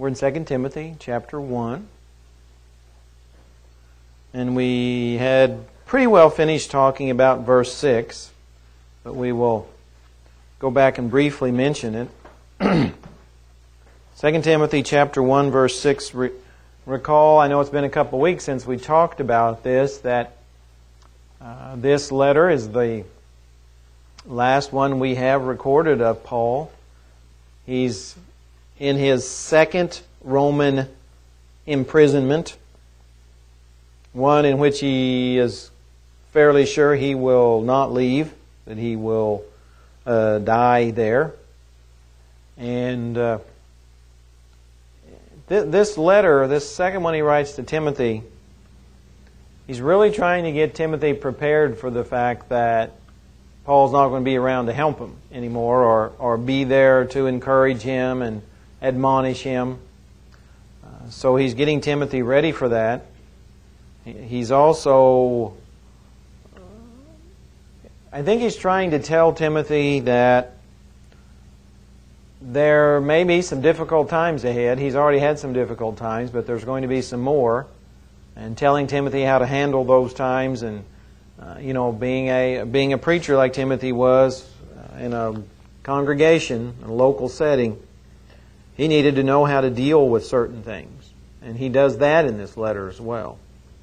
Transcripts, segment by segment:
We're in 2 Timothy chapter 1. And we had pretty well finished talking about verse 6, but we will go back and briefly mention it. 2 Timothy chapter 1 verse 6. Recall, I know it's been a couple of weeks since we talked about this, that this letter is the last one we have recorded of Paul. He's in his second Roman imprisonment, one in which he is fairly sure he will not leave, that he will die there. And this letter, this second one he writes to Timothy, he's really trying to get Timothy prepared for the fact that Paul's not going to be around to help him anymore or be there to encourage him and admonish him. So he's getting Timothy ready for that. He's also, I think he's trying to tell Timothy that there may be some difficult times ahead. He's already had some difficult times, but there's going to be some more. And telling Timothy how to handle those times, and being a preacher like Timothy was in a congregation, a local setting, he needed to know how to deal with certain things. And he does that in this letter as well.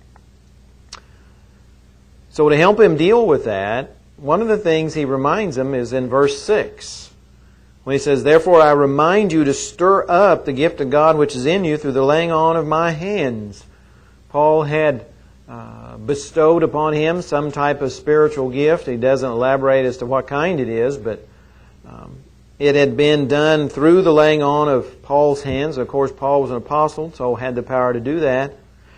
So to help him deal with that, one of the things he reminds him is in verse 6. When he says, "Therefore I remind you to stir up the gift of God which is in you through the laying on of my hands." Paul had bestowed upon him some type of spiritual gift. He doesn't elaborate as to what kind it is, but it had been done through the laying on of Paul's hands. Of course, Paul was an apostle, so had the power to do that.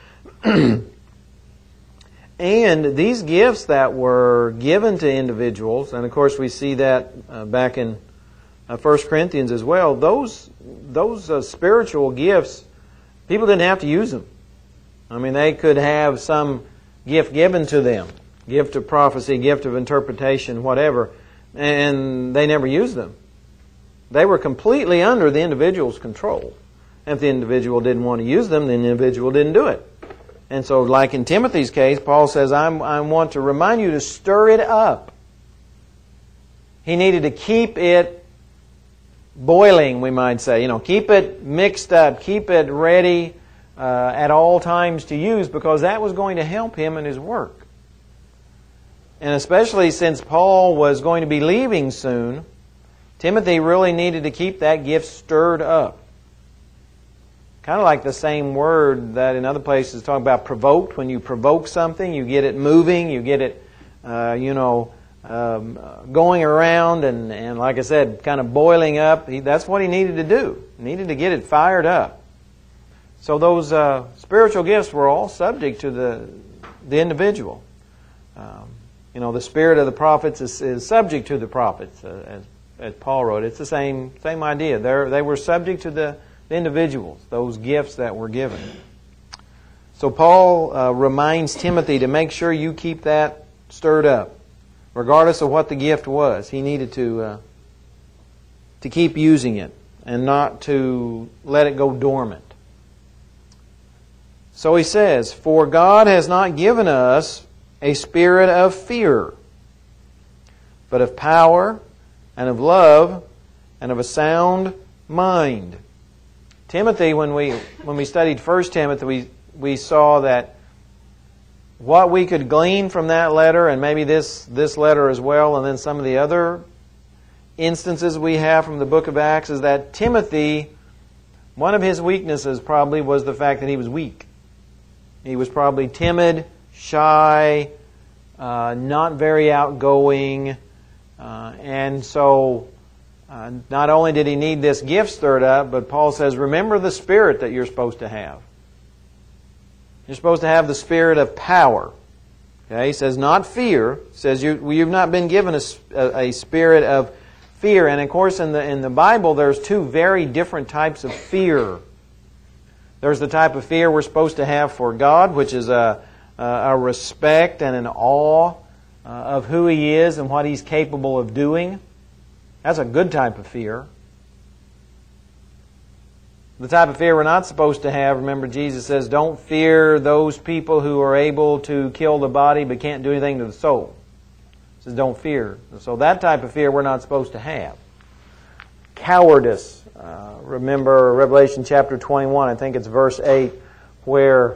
And these gifts that were given to individuals, and of course we see that back in 1 Corinthians as well, those spiritual gifts, people didn't have to use them. I mean, they could have some gift given to them, gift of prophecy, gift of interpretation, whatever, and they never used them. They were completely under the individual's control. And if the individual didn't want to use them, the individual didn't do it. And so, like in Timothy's case, Paul says, I want to remind you to stir it up. He needed to keep it boiling, we might say. Keep it mixed up, keep it ready at all times to use, because that was going to help him in his work. And especially since Paul was going to be leaving soon, Timothy really needed to keep that gift stirred up. Kind of like the same word that in other places talk about provoked. When you provoke something, you get it moving, you get it, going around, and like I said, kind of boiling up. That's what he needed to do. He needed to get it fired up. So those spiritual gifts were all subject to the individual. The spirit of the prophets is subject to the prophets, as Paul wrote. It's the same idea. They were subject to the individuals, those gifts that were given. So Paul reminds Timothy to make sure you keep that stirred up, regardless of what the gift was. He needed to keep using it and not to let it go dormant. So he says, "For God has not given us a spirit of fear, but of power and of love and of a sound mind." Timothy, when we studied 1 Timothy, we saw that what we could glean from that letter, and maybe this letter as well, and then some of the other instances we have from the book of Acts, is that Timothy, one of his weaknesses probably was the fact that he was weak. He was probably timid, shy, not very outgoing, and so not only did he need this gift stirred up, but Paul says, remember the spirit that you're supposed to have. You're supposed to have the spirit of power. Okay? He says, not fear. He says, you've not been given a spirit of fear. And of course, in the Bible, there's two very different types of fear. There's the type of fear we're supposed to have for God, which is a respect and an awe of who He is and what He's capable of doing. That's a good type of fear. The type of fear we're not supposed to have, remember Jesus says, don't fear those people who are able to kill the body but can't do anything to the soul. He says don't fear. So that type of fear we're not supposed to have. Cowardice. Remember Revelation chapter 21, I think it's verse 8, where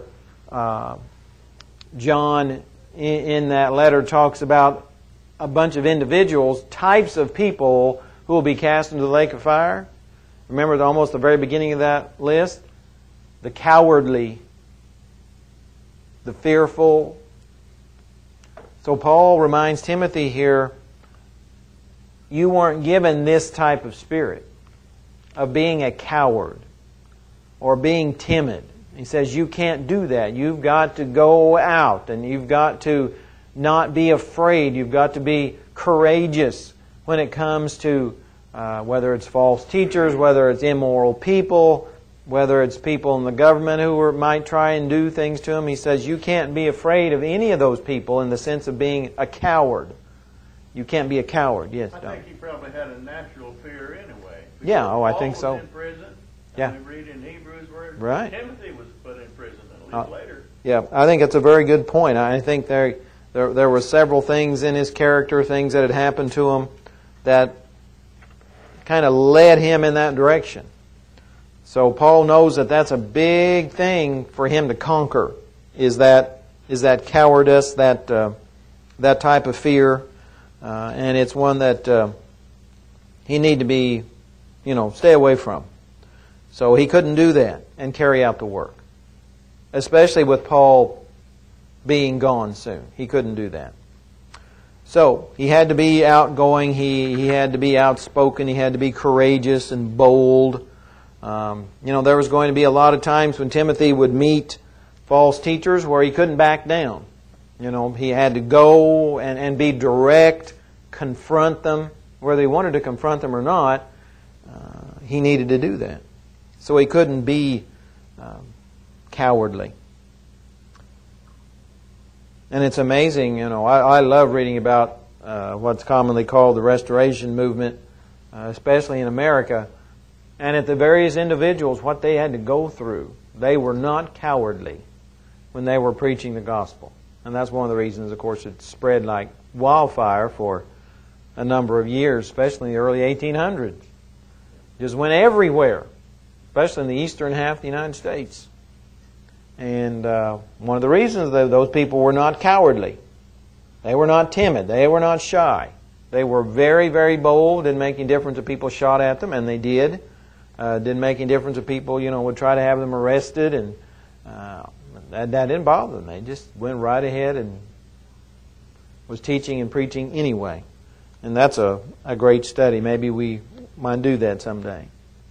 John in that letter talks about a bunch of individuals, types of people who will be cast into the lake of fire. Remember almost the very beginning of that list? The cowardly, the fearful. So Paul reminds Timothy here, you weren't given this type of spirit of being a coward or being timid. He says you can't do that. You've got to go out and you've got to not be afraid. You've got to be courageous when it comes to whether it's false teachers, whether it's immoral people, whether it's people in the government who might try and do things to them. He says you can't be afraid of any of those people in the sense of being a coward. You can't be a coward. Yes, I think he probably had a natural fear anyway. Yeah, I Paul think so. was in prison. Yeah. We read in Hebrews where Right. Timothy was put in prison at least later. Yeah, I think it's a very good point. I think there were several things in his character, things that had happened to him that kind of led him in that direction. So Paul knows that that's a big thing for him to conquer, is that cowardice, that type of fear, and it's one that he need to be, stay away from. So he couldn't do that and carry out the work, especially with Paul being gone soon. He couldn't do that. So he had to be outgoing. He had to be outspoken. He had to be courageous and bold. There was going to be a lot of times when Timothy would meet false teachers where he couldn't back down. He had to go and be direct, confront them, whether he wanted to confront them or not. He needed to do that. So he couldn't be cowardly. And it's amazing, I love reading about what's commonly called the Restoration Movement, especially in America. And at the various individuals, what they had to go through. They were not cowardly when they were preaching the gospel. And that's one of the reasons, of course, it spread like wildfire for a number of years, especially in the early 1800s. Just went everywhere, especially in the eastern half of the United States. And one of the reasons that those people were not cowardly. They were not timid. They were not shy. They were very, very bold. Didn't make any difference if people shot at them, and they did. Didn't make any difference if people, would try to have them arrested, and that didn't bother them. They just went right ahead and was teaching and preaching anyway. And that's a great study. Maybe we might do that someday.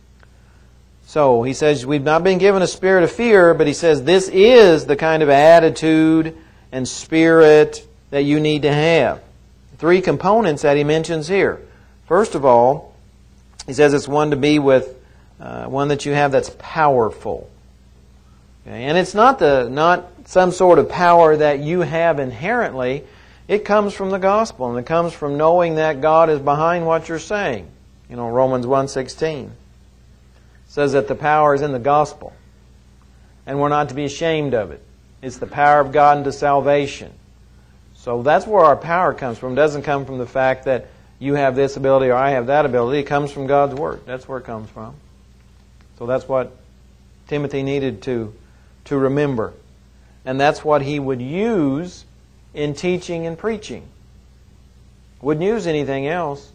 So he says we've not been given a spirit of fear, but he says this is the kind of attitude and spirit that you need to have. 3 components that he mentions here. First of all, he says it's one to be with one that you have that's powerful. Okay? And it's not some sort of power that you have inherently. It comes from the gospel, and it comes from knowing that God is behind what you're saying. Romans 1:16 says that the power is in the gospel, and we're not to be ashamed of it. It's the power of God unto salvation. So that's where our power comes from. It doesn't come from the fact that you have this ability or I have that ability. It comes from God's Word. That's where it comes from. So that's what Timothy needed to remember. And that's what he would use in teaching and preaching. Wouldn't use anything else.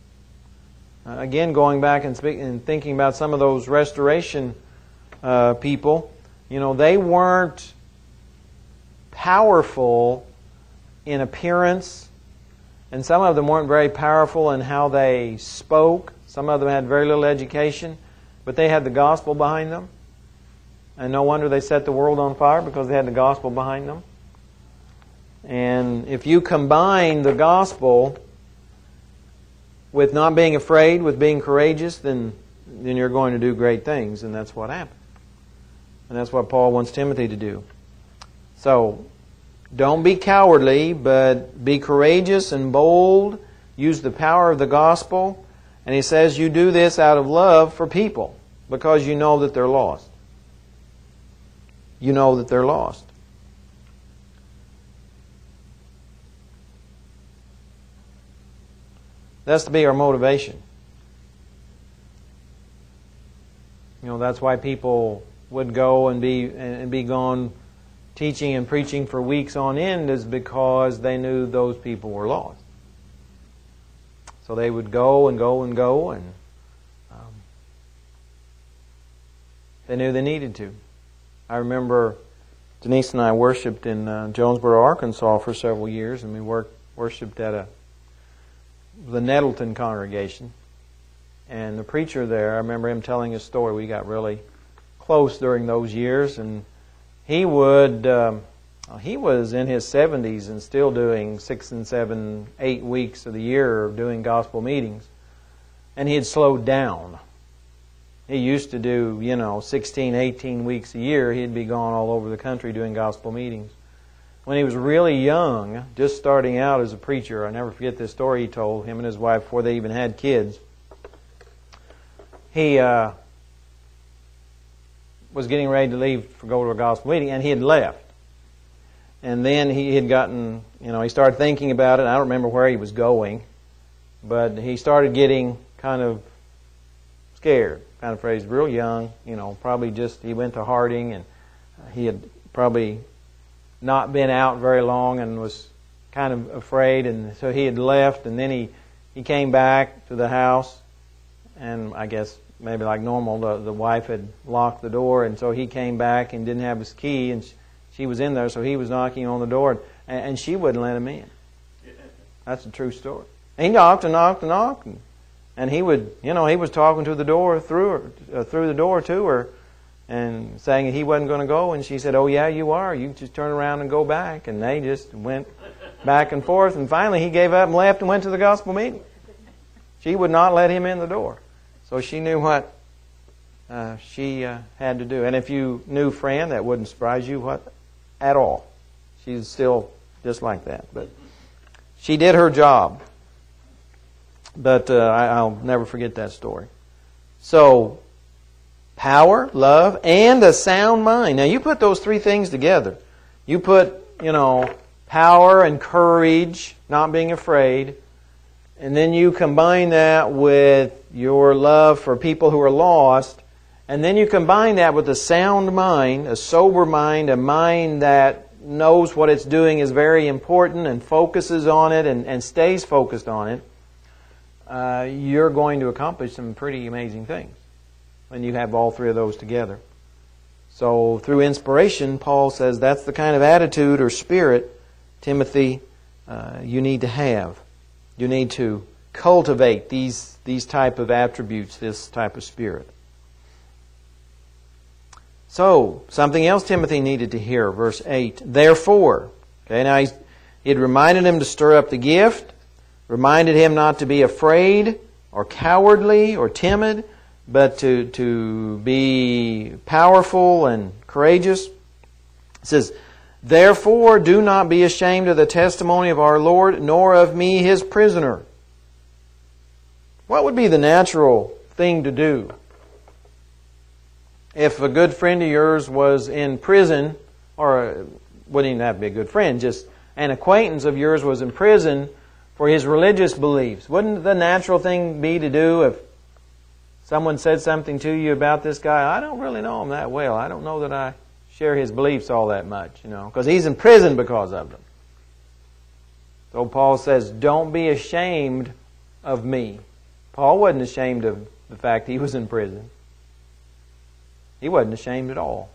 Again, going back and thinking about some of those restoration people, they weren't powerful in appearance, and some of them weren't very powerful in how they spoke. Some of them had very little education, but they had the gospel behind them. And no wonder they set the world on fire, because they had the gospel behind them. And if you combine the gospel with not being afraid, with being courageous, then you're going to do great things. And that's what happened. And that's what Paul wants Timothy to do. So, don't be cowardly, but be courageous and bold. Use the power of the gospel. And he says you do this out of love for people. Because you know that they're lost. You know that they're lost. That's to be our motivation. That's why people would go and be gone teaching and preaching for weeks on end, is because they knew those people were lost. So they would go and go and go, and they knew they needed to. I remember Denise and I worshipped in Jonesboro, Arkansas for several years, and we worshipped at the Nettleton congregation. And the preacher there, I remember him telling his story. We got really close during those years, and he was in his 70s and still doing 6 and 7, 8 weeks of the year doing gospel meetings. And he had slowed down. He used to do, 16, 18 weeks a year. He'd be gone all over the country doing gospel meetings. When he was really young, just starting out as a preacher, I never forget this story he told, him and his wife, before they even had kids. He was getting ready to leave to go to a gospel meeting, and he had left. And then he had gotten, he started thinking about it. I don't remember where he was going, but he started getting kind of scared. Kind of phrase, real young, probably he went to Harding, and he had probably not been out very long and was kind of afraid, and so he had left, and then he came back to the house, and I guess maybe like normal, the wife had locked the door, and so he came back and didn't have his key, and she was in there, so he was knocking on the door, and she wouldn't let him in. That's a true story. And he knocked and knocked and knocked, and he would, he was talking to the door through the door to her, and saying that he wasn't going to go, and she said, "Oh yeah, you are. You just turn around and go back." And they just went back and forth, and finally he gave up and left and went to the gospel meeting. She would not let him in the door. So she knew what she had to do. And if you knew Fran, that wouldn't surprise you at all. She's still just like that. But she did her job. But I'll never forget that story. So, power, love, and a sound mind. Now, you put those three things together. You put, power and courage, not being afraid. And then you combine that with your love for people who are lost. And then you combine that with a sound mind, a sober mind, a mind that knows what it's doing is very important and focuses on it and stays focused on it. You're going to accomplish some pretty amazing things when you have all three of those together. So through inspiration, Paul says that's the kind of attitude or spirit, Timothy, you need to have. You need to cultivate these type of attributes, this type of spirit. So, something else Timothy needed to hear, verse 8. Therefore, now he had reminded him to stir up the gift, reminded him not to be afraid or cowardly or timid, but to be powerful and courageous. It says, therefore do not be ashamed of the testimony of our Lord, nor of me his prisoner. What would be the natural thing to do? If a good friend of yours was in prison, or wouldn't even have to be a good friend, just an acquaintance of yours was in prison for his religious beliefs, wouldn't the natural thing be to do if someone said something to you about this guy? I don't really know him that well. I don't know that I share his beliefs all that much, because he's in prison because of them. So Paul says, don't be ashamed of me. Paul wasn't ashamed of the fact he was in prison. He wasn't ashamed at all.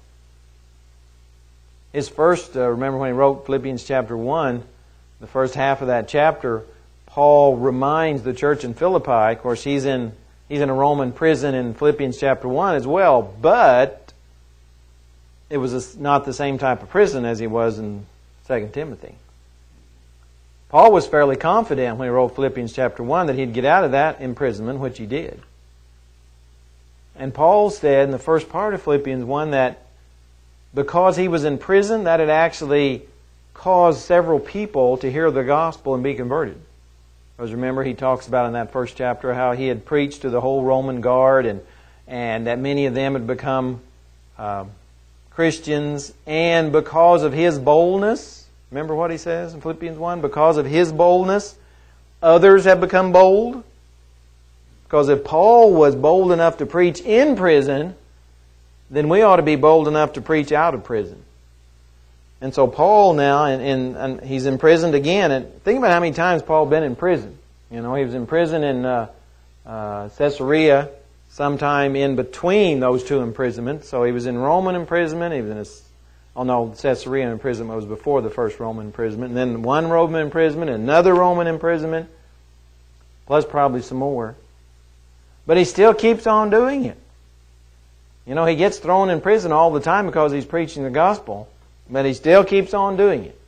His first, remember when he wrote Philippians chapter 1, the first half of that chapter, Paul reminds the church in Philippi, of course he's in a Roman prison in Philippians chapter 1 as well, but it was not the same type of prison as he was in 2 Timothy. Paul was fairly confident when he wrote Philippians chapter 1 that he'd get out of that imprisonment, which he did. And Paul said in the first part of Philippians 1 that because he was in prison, that it actually caused several people to hear the gospel and be converted. Because remember, he talks about in that first chapter how he had preached to the whole Roman guard, and and that many of them had become Christians, and because of his boldness, remember what he says in Philippians 1? Because of his boldness, others have become bold. Because if Paul was bold enough to preach in prison, then we ought to be bold enough to preach out of prison. And so Paul now, and he's imprisoned again. And think about how many times Paul been in prison. You know, he was in prison in Caesarea, sometime in between those two imprisonments. So he was in Roman imprisonment. He was in Caesarea imprisonment was before the first Roman imprisonment. And then one Roman imprisonment, another Roman imprisonment, plus probably some more. But he still keeps on doing it. You know, he gets thrown in prison all the time because he's preaching the gospel, but he still keeps on doing it.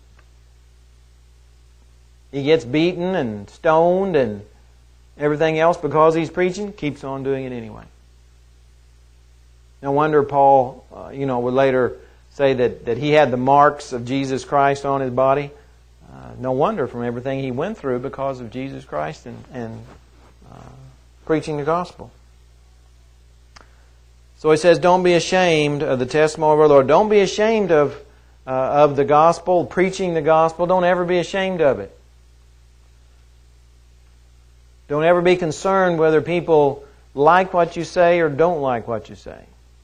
He gets beaten and stoned and everything else because he's preaching, keeps on doing it anyway. No wonder Paul, would later say that he had the marks of Jesus Christ on his body. No wonder from everything he went through because of Jesus Christ and preaching the gospel. So he says, don't be ashamed of the testimony of our Lord. Don't be ashamed of the gospel, preaching the gospel. Don't ever be ashamed of it. Don't ever be concerned whether people like what you say or don't like what you say.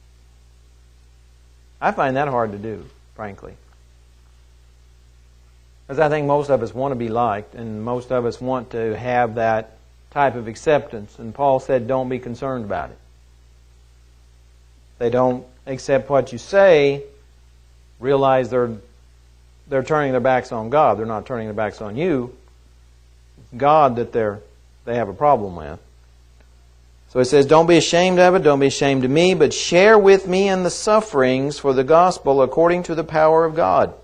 I find that hard to do, frankly. Because I think most of us want to be liked, and most of us want to have that type of acceptance. And Paul said, don't be concerned about it. They don't accept what you say, realize they're turning their backs on God. They're not turning their backs on you. It's God that they have a problem with. So he says, don't be ashamed of it, don't be ashamed of me, but share with me in the sufferings for the gospel according to the power of God.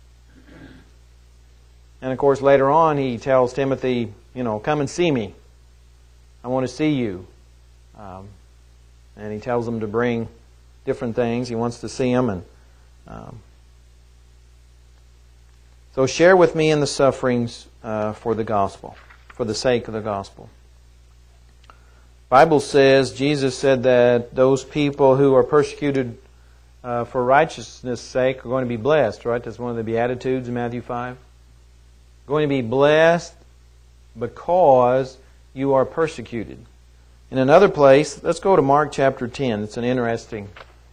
And of course later on he tells Timothy, come and see me. I want to see you. And he tells him to bring different things. He wants to see him. So share with me in the sufferings for the gospel, for the sake of the gospel. Bible says, Jesus said that those people who are persecuted for righteousness' sake are going to be blessed, right? That's one of the Beatitudes in Matthew 5. Going to be blessed because you are persecuted. In another place, let's go to Mark chapter 10. It's an interesting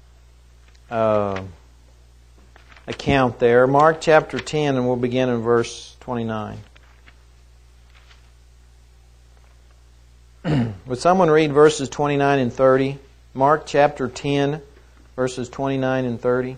account there. Mark chapter 10, and we'll begin in verse 29. Would someone read verses 29 and 30? Mark chapter 10, verses 29 and 30.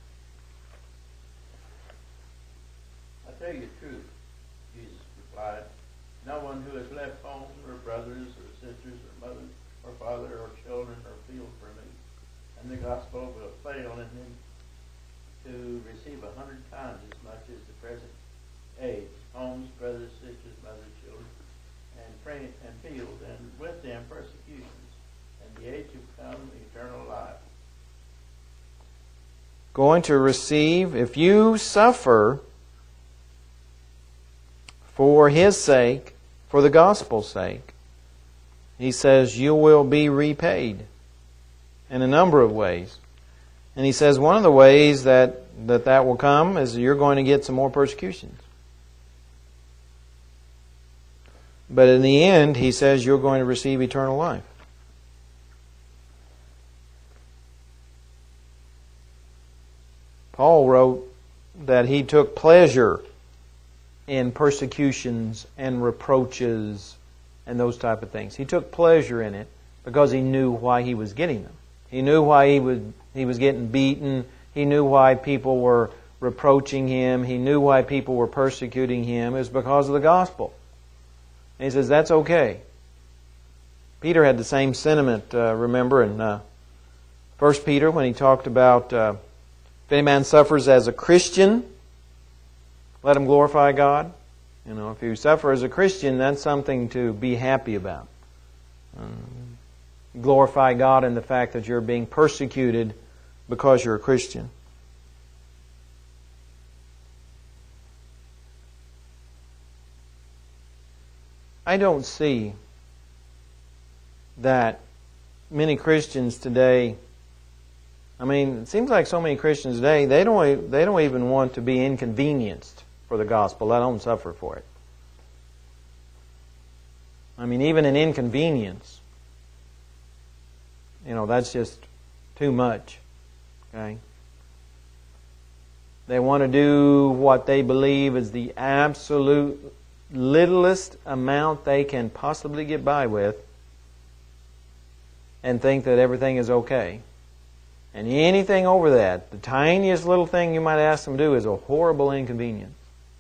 I tell you the truth, Jesus replied. No one who has left home or brothers or sisters or mother or father or children or field for me, and the gospel will fail in him to receive 100 times as much as the present age, homes, brothers, sisters, mothers, children, and field, and with them persecutions, and the age to come eternal life. Going to receive, if you suffer for His sake, for the gospel's sake, He says you will be repaid in a number of ways. And He says one of the ways that will come is you're going to get some more persecutions. But in the end, He says you're going to receive eternal life. Paul wrote that he took pleasure in persecutions and reproaches and those type of things. He took pleasure in it because he knew why he was getting them. He knew why he was getting beaten. He knew why people were reproaching him. He knew why people were persecuting him. It was because of the gospel. And he says, that's okay. Peter had the same sentiment, remember, in 1 Peter when he talked about if any man suffers as a Christian, let him glorify God. If you suffer as a Christian, that's something to be happy about. Glorify God in the fact that you're being persecuted because you're a Christian. I don't see that many Christians today, I mean, it seems like so many Christians today, they don't even want to be inconvenienced for the gospel, let alone suffer for it. I mean, even an inconvenience, that's just too much. Okay? They want to do what they believe is the absolute littlest amount they can possibly get by with and think that everything is okay. And anything over that, the tiniest little thing you might ask them to do is a horrible inconvenience.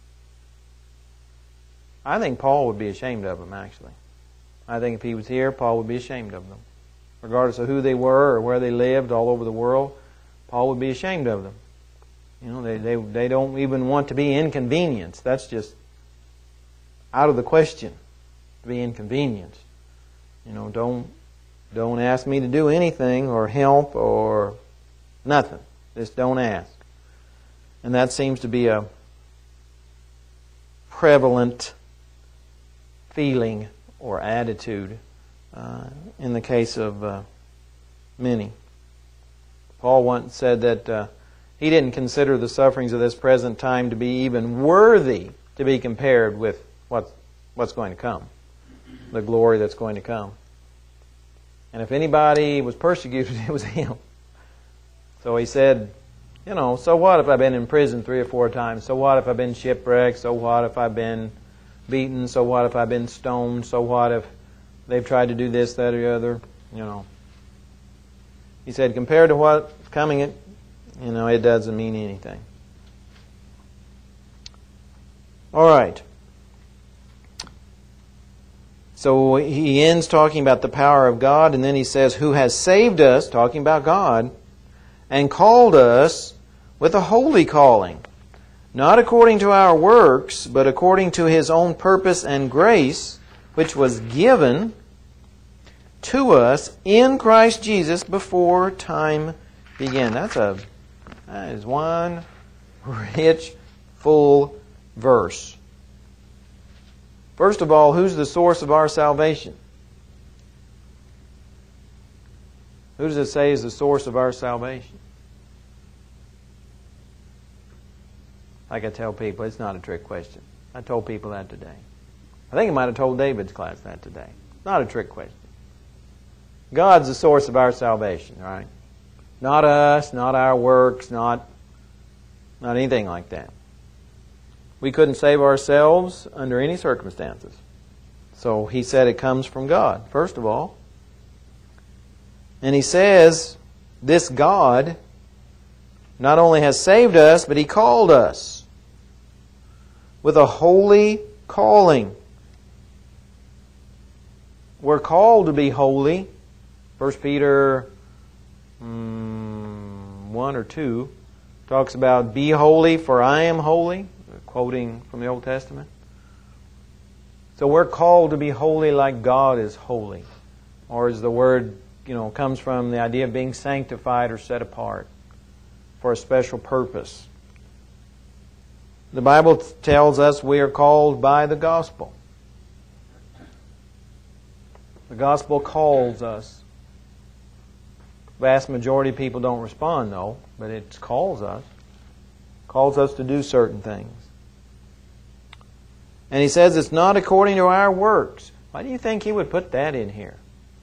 I think Paul would be ashamed of them, actually. I think if he was here, Paul would be ashamed of them. Regardless of who they were or where they lived all over the world, Paul would be ashamed of them. They don't even want to be inconvenienced. That's just out of the question, to be inconvenienced. Don't ask me to do anything or help or nothing. Just don't ask. And that seems to be a prevalent feeling or attitude in the case of many. Paul once said that he didn't consider the sufferings of this present time to be even worthy to be compared with what's going to come, the glory that's going to come. And if anybody was persecuted, it was him. So he said, so what if I've been in prison 3 or 4 times? So what if I've been shipwrecked? So what if I've been beaten? So what if I've been stoned? So what if they've tried to do this, that, or the other? He said, compared to what's coming, it doesn't mean anything. All right. So he ends talking about the power of God, and then he says, who has saved us, talking about God, and called us with a holy calling, not according to our works, but according to His own purpose and grace, which was given to us in Christ Jesus before time began. That is one rich, full verse. First of all, who's the source of our salvation? Who does it say is the source of our salvation? Like I tell people, it's not a trick question. I told people that today. I think I might have told David's class that today. Not a trick question. God's the source of our salvation, right? Not us, not our works, not anything like that. We couldn't save ourselves under any circumstances. So he said it comes from God, first of all. And he says, this God not only has saved us, but He called us with a holy calling. We're called to be holy. 1 Peter 1 or 2 talks about, be holy for I am holy, quoting from the Old Testament. So we're called to be holy like God is holy. Or as the word comes from the idea of being sanctified or set apart for a special purpose. The Bible tells us we are called by the gospel. The gospel calls us. The vast majority of people don't respond, though, but it calls us. Calls us to do certain things. And he says it's not according to our works. Why do you think he would put that in here?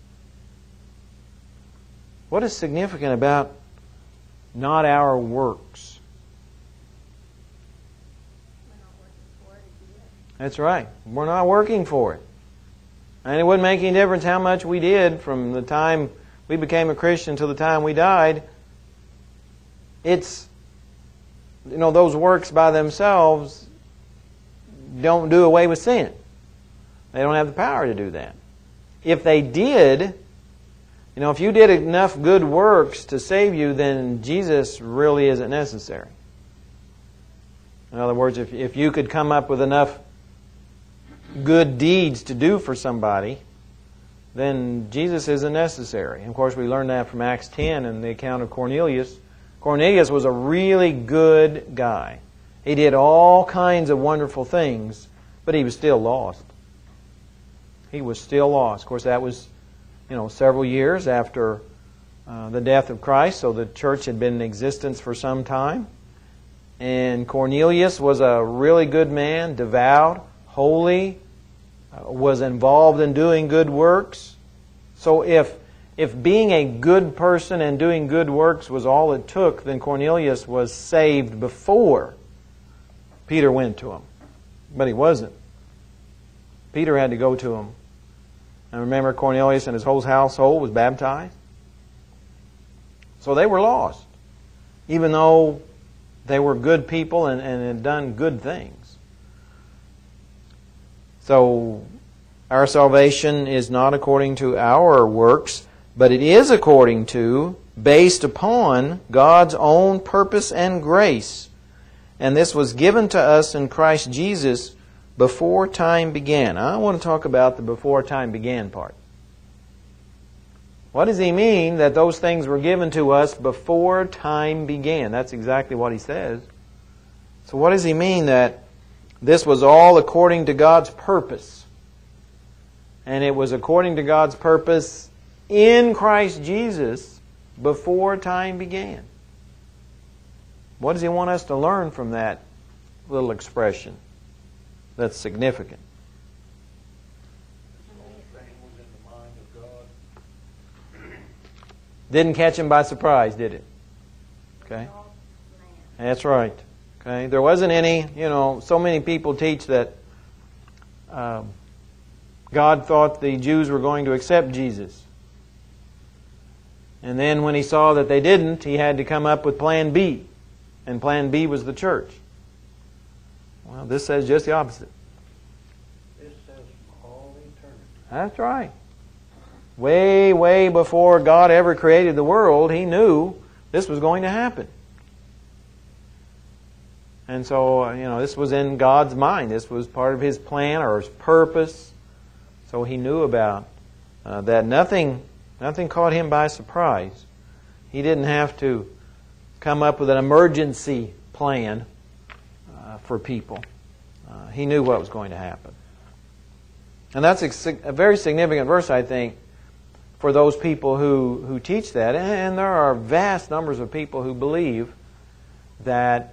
What is significant about not our works? That's right. We're not working for it. And it wouldn't make any difference how much we did from the time we became a Christian till the time we died. It's, those works by themselves don't do away with sin. They don't have the power to do that. If they did, if you did enough good works to save you, then Jesus really isn't necessary. In other words, if you could come up with enough good deeds to do for somebody, then Jesus isn't necessary. And of course, we learned that from Acts 10 and the account of Cornelius. Cornelius was a really good guy. He did all kinds of wonderful things, but he was still lost. He was still lost. Of course, that was several years after the death of Christ, so the church had been in existence for some time. And Cornelius was a really good man, devout, holy, was involved in doing good works. So if being a good person and doing good works was all it took, then Cornelius was saved before Peter went to him. But he wasn't. Peter had to go to him. And remember, Cornelius and his whole household was baptized. So they were lost, even though they were good people and had done good things. So our salvation is not according to our works, but it is according to, based upon, God's own purpose and grace. And this was given to us in Christ Jesus before time began. I want to talk about the before time began part. What does he mean that those things were given to us before time began? That's exactly what he says. So what does he mean that this was all according to God's purpose? And it was according to God's purpose in Christ Jesus before time began. What does he want us to learn from that little expression that's significant? Didn't catch him by surprise, did it? Okay. That's right. Okay. There wasn't any, so many people teach that God thought the Jews were going to accept Jesus. And then when he saw that they didn't, he had to come up with plan B. And plan B was the church. Well, this says just the opposite. This says from all eternity. That's right. Way, way before God ever created the world, he knew this was going to happen. And so, this was in God's mind. This was part of his plan or his purpose. So he knew about that. Nothing caught him by surprise. He didn't have to come up with an emergency plan for people. He knew what was going to happen. And that's a very significant verse, I think, for those people who teach that. And there are vast numbers of people who believe that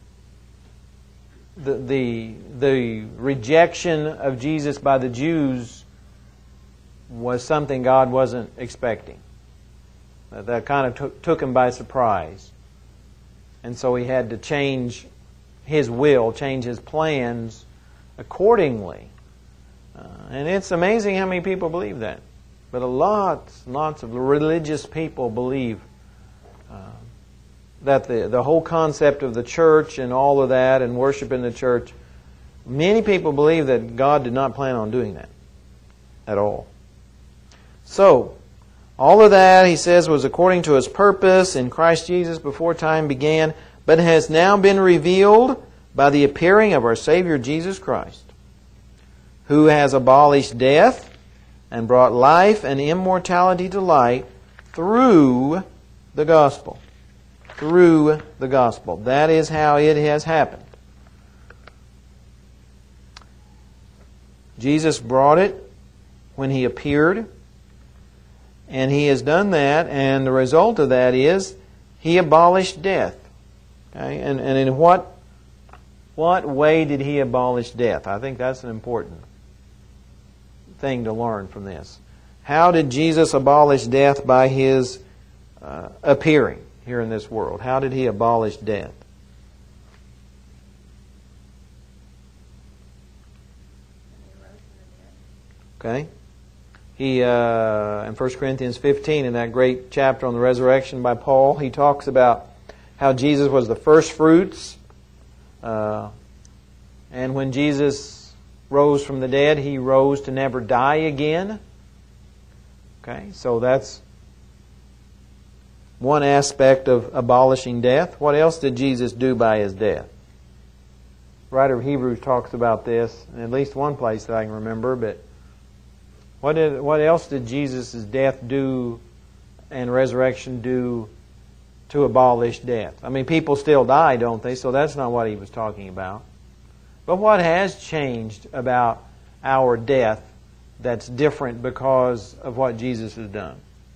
the rejection of Jesus by the Jews was something God wasn't expecting. That kind of took him by surprise. And so he had to change his will, change his plans accordingly. And it's amazing how many people believe that. But lots of religious people believe that the whole concept of the church and all of that and worship in the church, many people believe that God did not plan on doing that at all. So, all of that, he says, was according to his purpose in Christ Jesus before time began, but has now been revealed by the appearing of our Savior Jesus Christ, who has abolished death and brought life and immortality to light through the gospel. Through the gospel. That is how it has happened. Jesus brought it when he appeared, and he has done that, and the result of that is he abolished death. Okay? And in what way did he abolish death? I think that's an important thing to learn from this. How did Jesus abolish death by his appearing here in this world? How did he abolish death? Okay. He in 1 Corinthians 15, in that great chapter on the resurrection by Paul, he talks about how Jesus was the first fruits, and when Jesus rose from the dead, he rose to never die again. Okay, so that's one aspect of abolishing death. What else did Jesus do by his death? The writer of Hebrews talks about this in at least one place that I can remember, but what else did Jesus' death do and resurrection do to abolish death? I mean, people still die, don't they? So that's not what he was talking about. But what has changed about our death that's different because of what Jesus has done?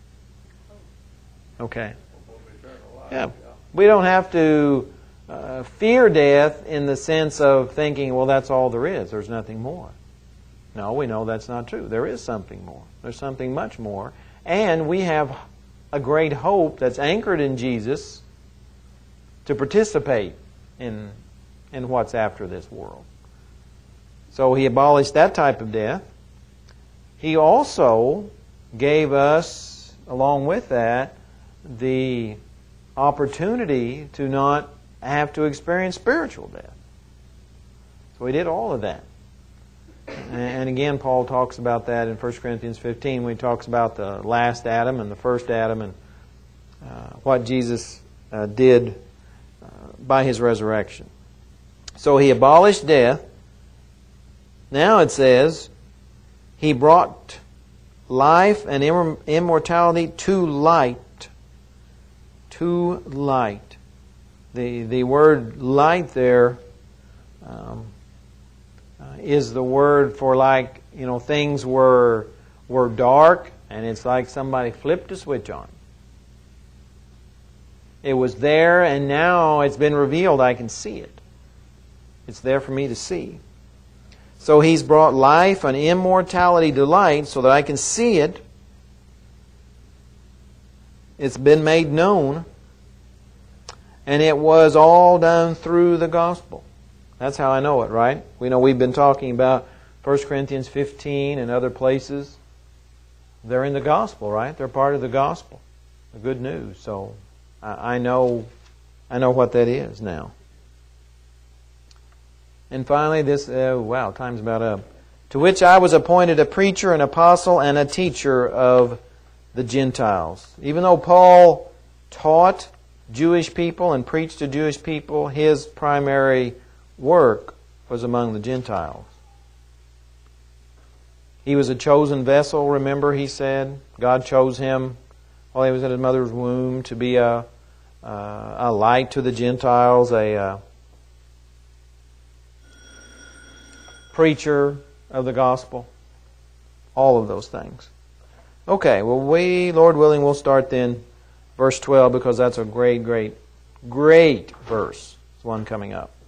Okay. Yeah. We don't have to fear death in the sense of thinking, well, that's all there is. There's nothing more. No, we know that's not true. There is something more. There's something much more. And we have a great hope that's anchored in Jesus to participate in what's after this world. So He abolished that type of death. He also gave us, along with that, the opportunity to not have to experience spiritual death. So He did all of that. And again, Paul talks about that in 1 Corinthians 15 when he talks about the last Adam and the first Adam and what Jesus did by His resurrection. So He abolished death. Now it says, He brought life and immortality to light. To light. The word light there is the word for things were dark and it's like somebody flipped a switch on. It was there and now it's been revealed. I can see it. It's there for me to see. So He's brought life and immortality to light so that I can see it. It's been made known. And it was all done through the gospel. That's how I know it, right? We know we've been talking about 1 Corinthians 15 and other places. They're in the gospel, right? They're part of the gospel. The good news. So I know what that is now. And finally, this, time's about up. To which I was appointed a preacher, an apostle, and a teacher of the Gentiles. Even though Paul taught Jewish people and preached to Jewish people, his primary work was among the Gentiles. He was a chosen vessel, remember he said. God chose him while he was in his mother's womb to be a light to the Gentiles, a preacher of the gospel. All of those things. Okay, well Lord willing, we'll start then verse 12 because that's a great verse. It's one coming up.